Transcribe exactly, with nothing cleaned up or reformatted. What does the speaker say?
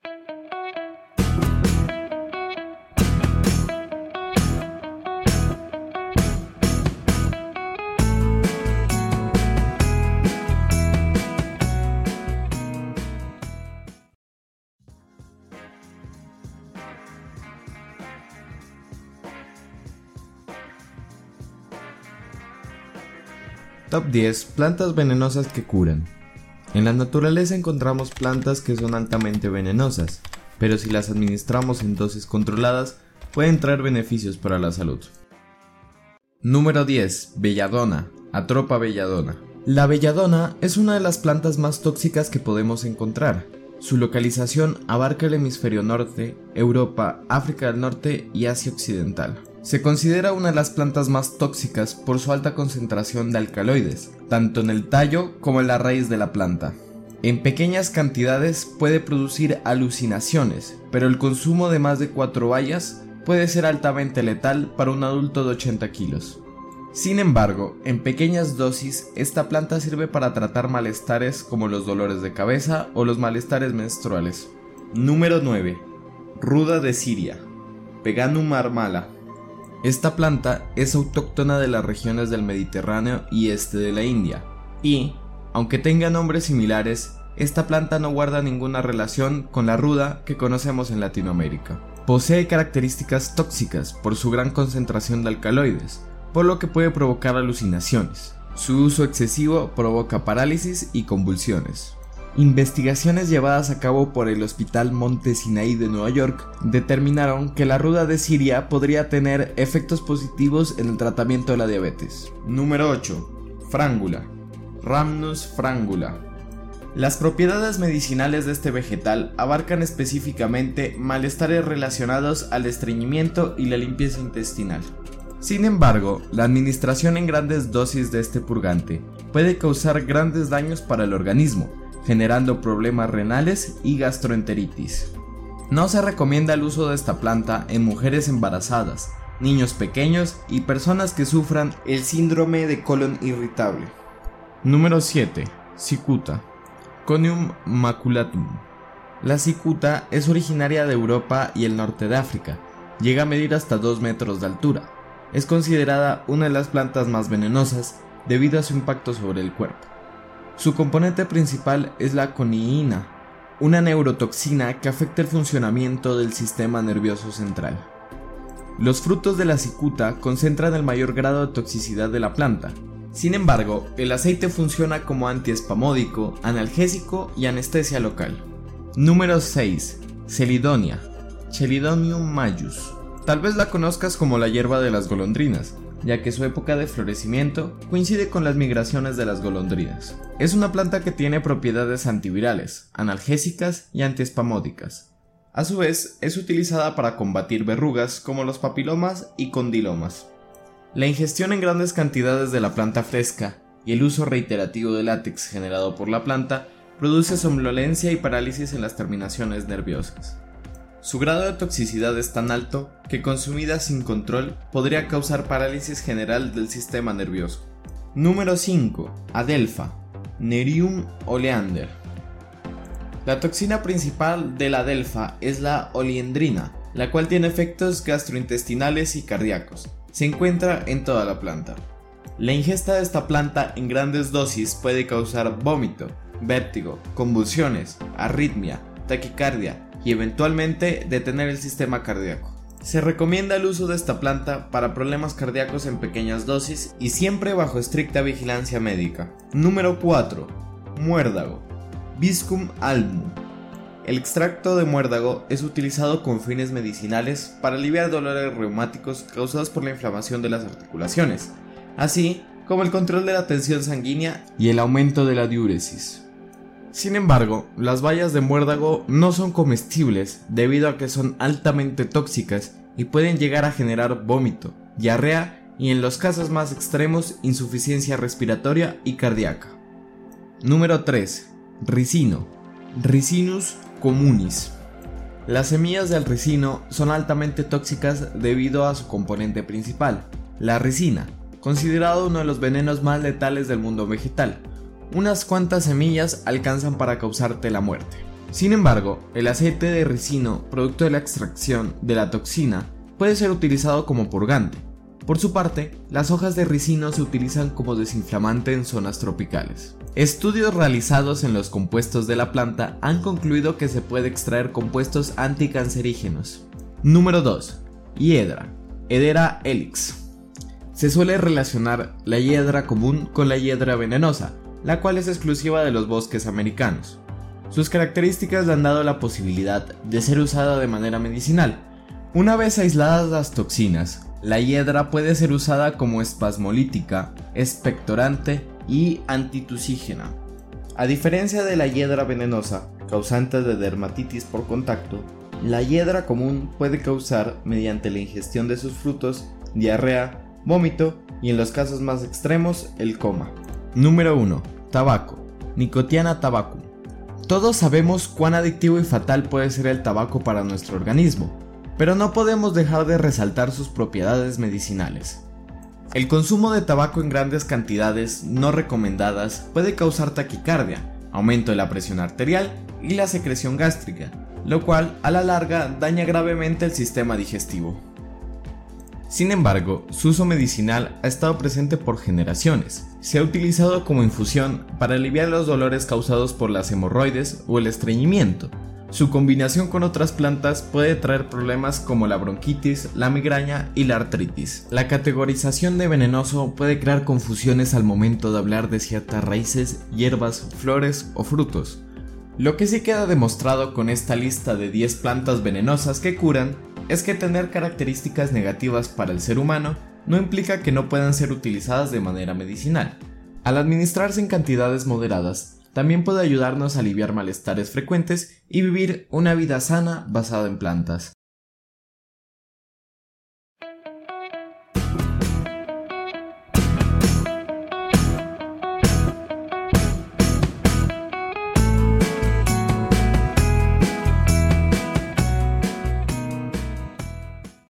Top diez. Plantas venenosas que curan. En la naturaleza encontramos plantas que son altamente venenosas, pero si las administramos en dosis controladas, pueden traer beneficios para la salud. Número diez. Belladona. Atropa belladona. La belladona es una de las plantas más tóxicas que podemos encontrar. Su localización abarca el hemisferio norte, Europa, África del Norte y Asia Occidental. Se considera una de las plantas más tóxicas por su alta concentración de alcaloides, tanto en el tallo como en la raíz de la planta. En pequeñas cantidades puede producir alucinaciones, pero el consumo de más de cuatro bayas puede ser altamente letal para un adulto de ochenta kilos. Sin embargo, en pequeñas dosis, esta planta sirve para tratar malestares como los dolores de cabeza o los malestares menstruales. Número nueve. Ruda de Siria. Peganum armala. Esta planta es autóctona de las regiones del Mediterráneo y este de la India, y, aunque tenga nombres similares, esta planta no guarda ninguna relación con la ruda que conocemos en Latinoamérica. Posee características tóxicas por su gran concentración de alcaloides, por lo que puede provocar alucinaciones. Su uso excesivo provoca parálisis y convulsiones. Investigaciones llevadas a cabo por el Hospital Monte Sinaí de Nueva York determinaron que la ruda de Siria podría tener efectos positivos en el tratamiento de la diabetes. Número ocho. Frángula. Rhamnus frangula. Las propiedades medicinales de este vegetal abarcan específicamente malestares relacionados al estreñimiento y la limpieza intestinal. Sin embargo, la administración en grandes dosis de este purgante puede causar grandes daños para el organismo, generando problemas renales y gastroenteritis. No se recomienda el uso de esta planta en mujeres embarazadas, niños pequeños y personas que sufran el síndrome de colon irritable. Número siete. Cicuta. Conium maculatum. La cicuta es originaria de Europa y el norte de África. Llega a medir hasta dos metros de altura. Es considerada una de las plantas más venenosas debido a su impacto sobre el cuerpo. Su componente principal es la coniina, una neurotoxina que afecta el funcionamiento del sistema nervioso central. Los frutos de la cicuta concentran el mayor grado de toxicidad de la planta. Sin embargo, el aceite funciona como antiespasmódico, analgésico y anestesia local. Número seis. Celidonia. Chelidonium majus. Tal vez la conozcas como la hierba de las golondrinas, ya que su época de florecimiento coincide con las migraciones de las golondrinas. Es una planta que tiene propiedades antivirales, analgésicas y antiespasmódicas. A su vez, es utilizada para combatir verrugas como los papilomas y condilomas. La ingestión en grandes cantidades de la planta fresca y el uso reiterativo de látex generado por la planta produce somnolencia y parálisis en las terminaciones nerviosas. Su grado de toxicidad es tan alto que consumida sin control podría causar parálisis general del sistema nervioso. Número cinco. Adelfa. Nerium oleander. La toxina principal de la adelfa es la oleandrina, la cual tiene efectos gastrointestinales y cardíacos. Se encuentra en toda la planta. La ingesta de esta planta en grandes dosis puede causar vómito, vértigo, convulsiones, arritmia, taquicardia y eventualmente detener el sistema cardíaco. Se recomienda el uso de esta planta para problemas cardíacos en pequeñas dosis y siempre bajo estricta vigilancia médica. Número cuatro. Muérdago. Viscum album. El extracto de muérdago es utilizado con fines medicinales para aliviar dolores reumáticos causados por la inflamación de las articulaciones, así como el control de la tensión sanguínea y el aumento de la diuresis. Sin embargo, las bayas de muérdago no son comestibles debido a que son altamente tóxicas y pueden llegar a generar vómito, diarrea y en los casos más extremos insuficiencia respiratoria y cardíaca. Número tres. Ricino. Ricinus communis. Las semillas del ricino son altamente tóxicas debido a su componente principal, la ricina, considerado uno de los venenos más letales del mundo vegetal. Unas cuantas semillas alcanzan para causarte la muerte. Sin embargo, el aceite de ricino, producto de la extracción de la toxina, puede ser utilizado como purgante. Por su parte, las hojas de ricino se utilizan como desinflamante en zonas tropicales. Estudios realizados en los compuestos de la planta han concluido que se puede extraer compuestos anticancerígenos. Número dos. Hiedra. Hedera helix. Se suele relacionar la hiedra común con la hiedra venenosa, la cual es exclusiva de los bosques americanos. Sus características le han dado la posibilidad de ser usada de manera medicinal. Una vez aisladas las toxinas, la hiedra puede ser usada como espasmolítica, expectorante y antitusígena. A diferencia de la hiedra venenosa, causante de dermatitis por contacto, la hiedra común puede causar, mediante la ingestión de sus frutos, diarrea, vómito y en los casos más extremos, el coma. Número uno. Tabaco. Nicotiana tabacum. Todos sabemos cuán adictivo y fatal puede ser el tabaco para nuestro organismo, pero no podemos dejar de resaltar sus propiedades medicinales. El consumo de tabaco en grandes cantidades no recomendadas puede causar taquicardia, aumento de la presión arterial y la secreción gástrica, lo cual a la larga daña gravemente el sistema digestivo. Sin embargo, su uso medicinal ha estado presente por generaciones. Se ha utilizado como infusión para aliviar los dolores causados por las hemorroides o el estreñimiento. Su combinación con otras plantas puede traer problemas como la bronquitis, la migraña y la artritis. La categorización de venenoso puede crear confusiones al momento de hablar de ciertas raíces, hierbas, flores o frutos. Lo que sí queda demostrado con esta lista de diez plantas venenosas que curan es que tener características negativas para el ser humano no implica que no puedan ser utilizadas de manera medicinal. Al administrarse en cantidades moderadas, también puede ayudarnos a aliviar malestares frecuentes y vivir una vida sana basada en plantas.